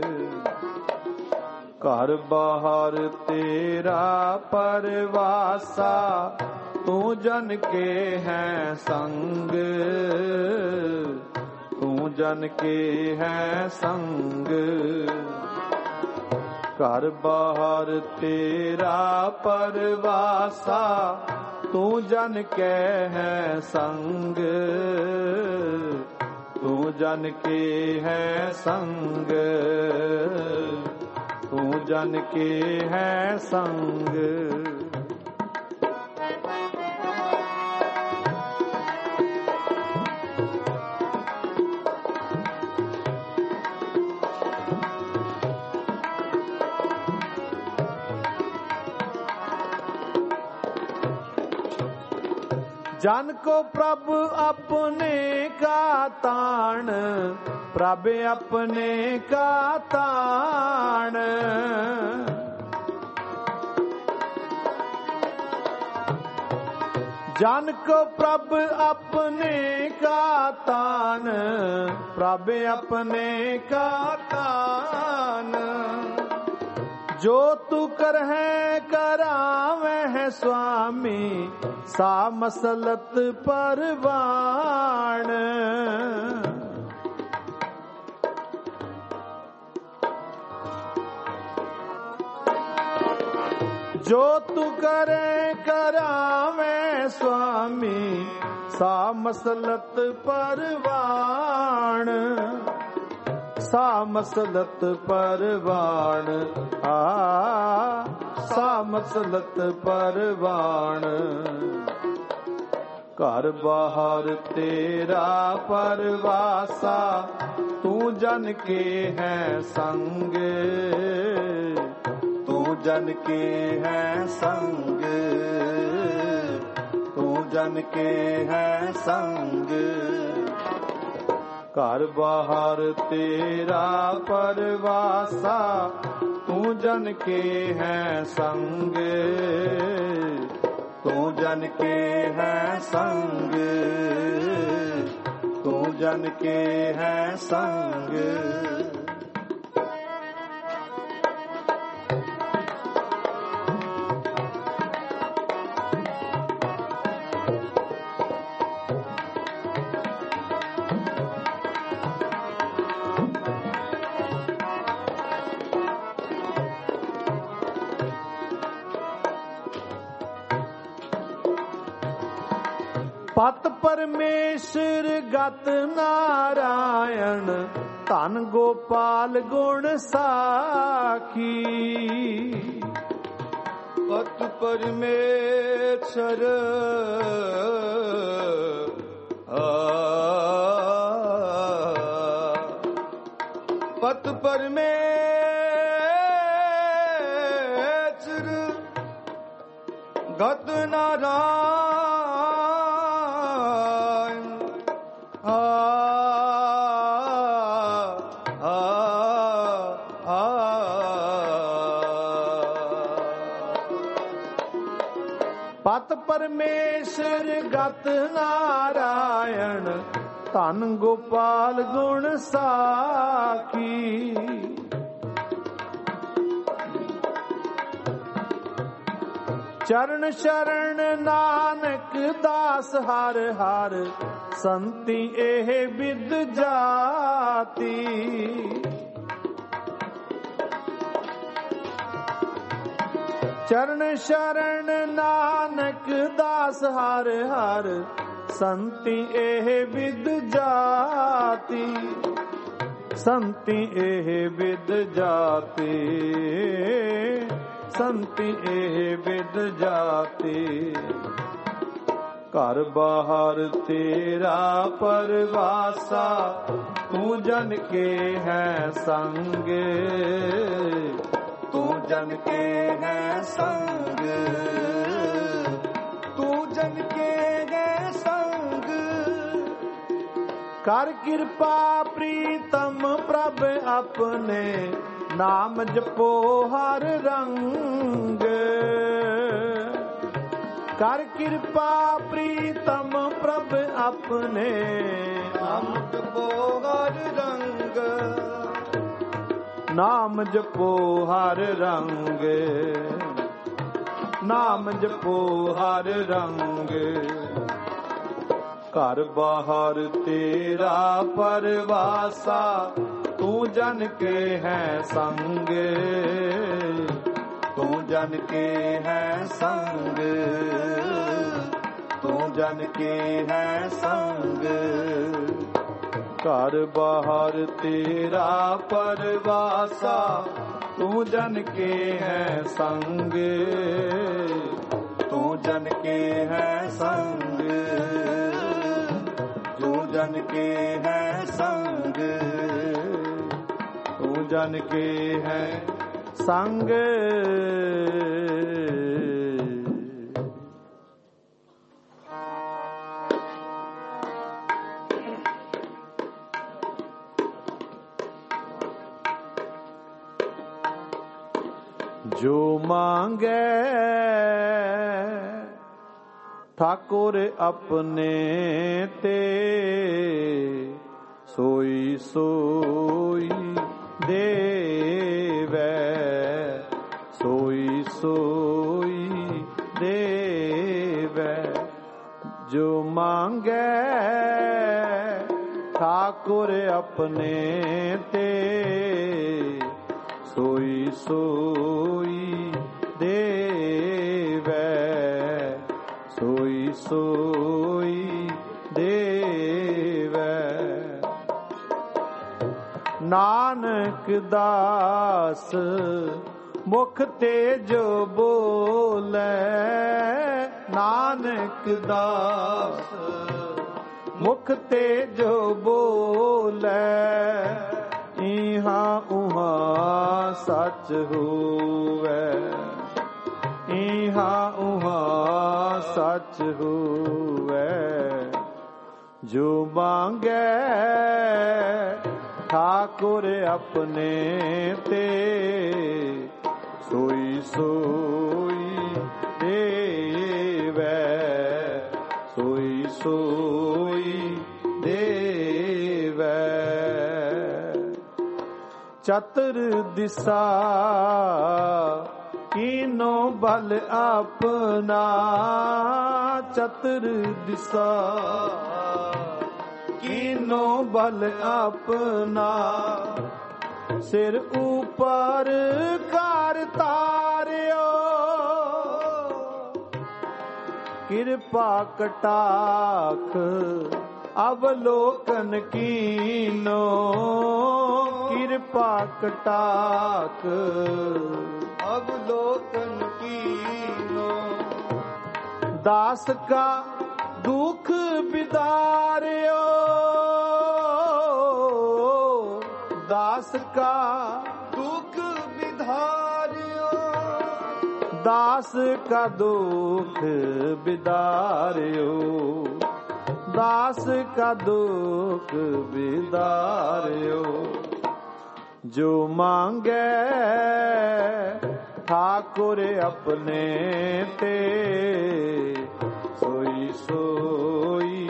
ਘਰ ਬਾਹਰ ਤੇਰਾ ਪਰਵਾਸਾ, ਤੂੰ ਜਨ ਕੇ ਹੈ ਸੰਗ, ਤੂੰ ਜਨ ਕੇ ਹੈ ਸੰਗ। ਘਰ ਬਾਹਰ ਤੇਰਾ ਪਰਵਾਸਾ, ਤੂੰ ਜਨ ਕੇ ਹੈ ਸੰਗ, ਤੂੰ ਜਨ ਕੇ ਹੈ ਸੰਗ, ਤੂੰ ਜਨ ਕੇ ਹੈ ਸੰਗ। जन को प्रभ अपने का ताण, प्रभ अपने का ताण। जन को प्रभ अपने का तान, प्रभ अपने का तान। जो तू कर है करावे है स्वामी, सा मसलत परवान। जो तू करे करावे स्वामी, सा मसलत परवान। सा मसलत परवान, सा मसलत परवान। घर बाहर तेरा परवासा, तू जन के है संग, तू जन के है संग, तू जन के है संग। घर बाहर तेरा परवासा, तू जन के है संग, तू जन के है संग, तू ਤੂੰ ਜਨ ਕੇ ਹੈ ਸੰਗ। ਪਤ ਪਰਮੇਸ਼ਰ ਗਤ ਨਾਰਾਇਣ ਧਨ ਗੋਪਾਲ ਗੁਣ ਸਾਖੀ। ਪਤ ਪਰਮੇਸ਼ਰ ਪਤ ਪਰਮੇਸ਼ਰ ਗਤ ਨਾਰਾਇਣ ਪਤ ਪਰਮੇਸ਼ਰ ਗਤ ਨਾਰਾਇਣ ਧਨ ਗੋਪਾਲ ਗੁਣ ਸਾਖੀ। ਚਰਨ ਸ਼ਰਨ ਨਾਨਕ ਦਾਸ ਹਰ ਹਰ ਸੰਤੀ ਇਹ ਵਿਦ ਜਾਤੀ। ਚਰਨ ਸ਼ਰਨ ਨਾਨਕ ਦਾਸ ਹਰ ਹਰ ਸੰਤੀ ਇਹ ਵਿਦ ਜਾਤੀ। ਸੰਤੀ ਇਹ ਵਿਦ ਜਾਤੀ। ਸੰਤੀ ਇਹ ਵਿਦ ਜਾਤੀ। ਘਰ ਬਾਹਰ ਤੇਰਾ ਪਰਵਾਸਾ ਤੂੰ ਜਨ ਕੇ ਹੈ ਸੰਗ। ਤੂੰ ਜਨ ਕੇ ਹੈ ਸੰਗ। ਤੂੰ ਜਨ ਕੇ ਹੈ ਸੰਗ। ਕਰ ਕਿਰਪਾ ਪ੍ਰੀਤਮ ਪ੍ਰਭ ਆਪਣੇ ਨਾਮ ਜਪੋ ਹਰ ਰੰਗ। ਕਰ ਕਿਰਪਾ ਪ੍ਰੀਤਮ ਪ੍ਰਭ ਆਪਣੇ ਨਾਮ ਜਪੋ ਹਰ ਰੰਗ। ਨਾਮ ਜਪੋ ਹਰ ਰੰਗ। ਨਾਮ ਜਪੋ ਹਰ ਰੰਗ। ਘਰ ਬਾਹਰ ਤੇਰਾ ਪਰਵਾਸਾ ਤੂੰ ਜਨ ਕੇ ਹੈ ਸੰਗ। ਤੂੰ ਜਨ ਕੇ ਹੈ ਸੰਗ। ਤੂੰ ਜਨ ਕੇ ਹੈ ਸੰਗ। ਘਰ ਬਾਹਰ ਤੇਰਾ ਪਰਵਾਸਾ ਤੂੰ ਜਨ ਕੇ ਹੈ ਸੰਗ। ਤੂੰ ਜਨ ਕੇ ਹੈ ਸੰਗ। ਤੂੰ ਜਨ ਕੇ ਹੈ ਸੰਗ। ਤੂੰ ਜਨ ਕੇ ਹੈ ਸੰਗ। ਜੋ ਮਾਂਗੇ ਠਾਕੁਰ ਆਪਣੇ ਤੇ ਸੋਈ ਸੋਈ ਦੇਵੈ। ਸੋਈ ਸੋਈ ਦੇਵੈ। ਜੋ ਮਾਂਗੇ ਠਾਕੁਰ ਆਪਣੇ ਤੇ ਸੋਈ ਸੋਈ ਦੇਵੈ। ਸੋਈ ਸੋਈ ਦੇਵੈ। ਨਾਨਕ ਦਾਸ ਮੁਖ ਤੇ ਜੋ ਬੋਲੇ। ਨਾਨਕ ਦਾਸ ਮੁਖ ਤੇ ਜੋ ਬੋਲੇ। ਇਹਾਂ ਉਹਾਂ ਸੱਚ ਹੋਵੇ। ਇਹਾਂ ਉਹਾਂ ਸੱਚ ਹੋਵੇ। ਜੋ ਮੰਗੈ ਠਾकुर अपने ते सोई सोई देवै सोई सोई देवै। ਚਤੁਰ ਦਿਸਾ ਕੀਨੋ ਬਲ ਆਪਣਾ। ਚਤੁਰ ਦਿਸਾ ਕੀਨੋ ਬਲ ਆਪਣਾ। ਸਿਰ ਉਪਰ ਕਰ ਤਾਰਿਓ ਕਿਰਪਾ ਕਟਾਖ ਅਵਲੋਕਨ ਕੀਨੋ। ਕਿਰਪਾ ਕਟਾਖ ਅਵਲੋਕਨ ਕੀਨੋ। ਦਾਸ ਕਾ ਦੁਖ ਬਿਦਾਰਿਓ ਦਾਸ ਕਾ ਦੁਖ ਵਿਧਾਰਿਓ। ਦਾਸ ਕਾ ਦੁਖ ਬਿਦਾਰਿਓ ਦਾਸ ਕਾ ਦੁਖ ਬਿਦਾਰਿਓ। ਜੋ ਮੰਗੇ ਠਾकुर अपने ते सोई सोई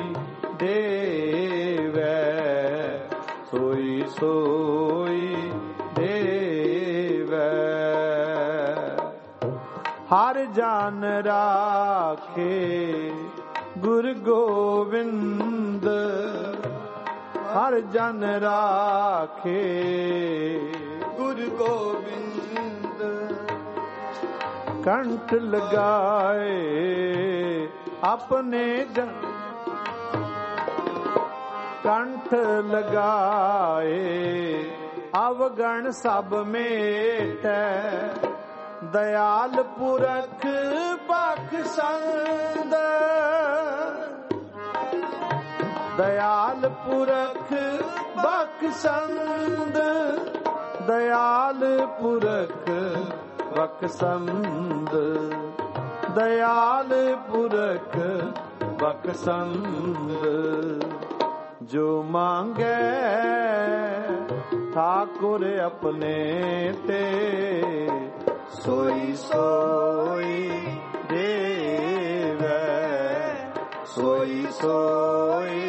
देवै सोई सोई देवै। हर जान राखे गुरु गोविंद हर जन राखे गुरु गोविंद। कंठ लगाए अपने कंठ लगाए अवगण सब मेटै। दयाल पुरख बख्शंद दयाल पुरख बख्शंद दयाल पुरख बख्शंद दयाल पुरख बख्शंद। जो मांगे ठाकुर अपने ते सोई सोई देवै सोई सोई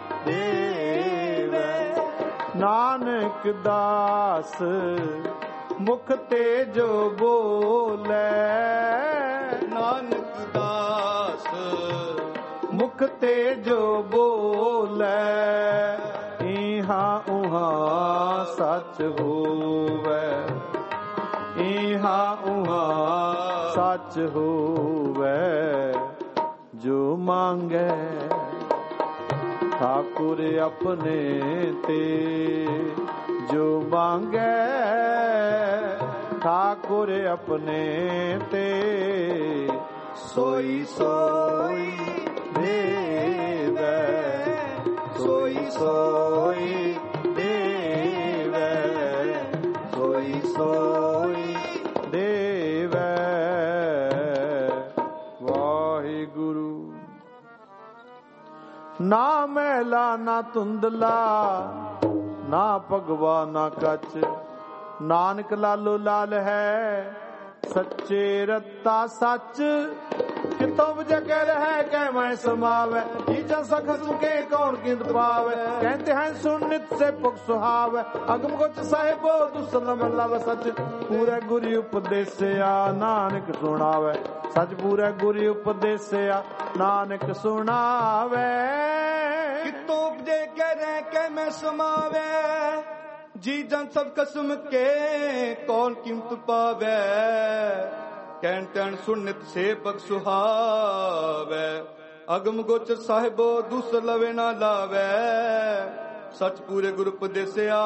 देवै। नानक दास मुख ते जो बोले नानक दास मुख ते जो बोले इहाँ उहाँ सच होवे इहाँ उहाँ सच होवे। जो मांगे ठाकुर अपने ते जो मांगे ठाकुर अपने ते सोई सोई देवै सोई सोई देवै सोई सोई देवै। वाहिगुरु। ना मैला ना धुंधला ना भगवा ना कच नानक लालो लाल है सच्चे रत्ता सच। कितों जगह रह कै मैं समावे ईजा सखस के कौन किंद पावे। कहते हैं सुन नित से पुख सुहावे अगम गोच साहिबो दुसलम लव सच। पूरे गुरु उपदेसिया नानक सुनावे सच पूरे गुरु उपदेसिया नानक सुनावे। कितों उपजे कह रहे कै मैं समावे जी जन सब कसम के कौन कीमत पावे। कहन तन सुनित से पग सुहावे अगम गोचर साहिबो दूसर लवे ना लावे। सच पूरे गुरु उपदेसिया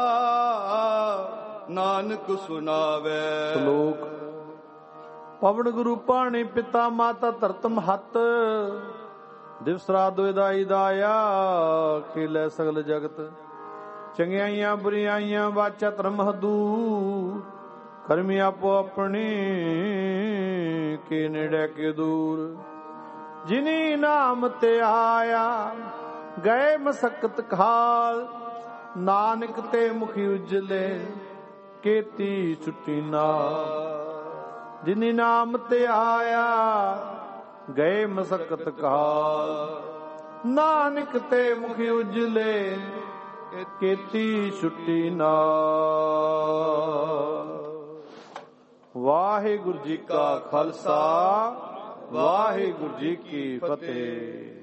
नानक सुनावे। श्लोक। पवन गुरु पाणी पिता माता धरतम हत दिवस रात दुदाई दाया खिले सगल जगत। चंगियाइयां बुरियाइयां वाचा धर्म दूर कर्मी आपो अपनी के नेड़े के दूर। जिनी नाम ते आया गए मसकत खाल नानक ते मुखी उजले केती छुट्टी नाल। जिनी नाम ते आया गए मसकत खाल नानक ते मुखी उजले ਕੀਤੀ ਛੁੱਟੀ ਨਾਲ। ਵਾਹਿਗੁਰੂ ਜੀ ਕਾ ਖਾਲਸਾ, ਵਾਹਿਗੁਰੂ ਜੀ ਕੀ ਫਤਿਹ।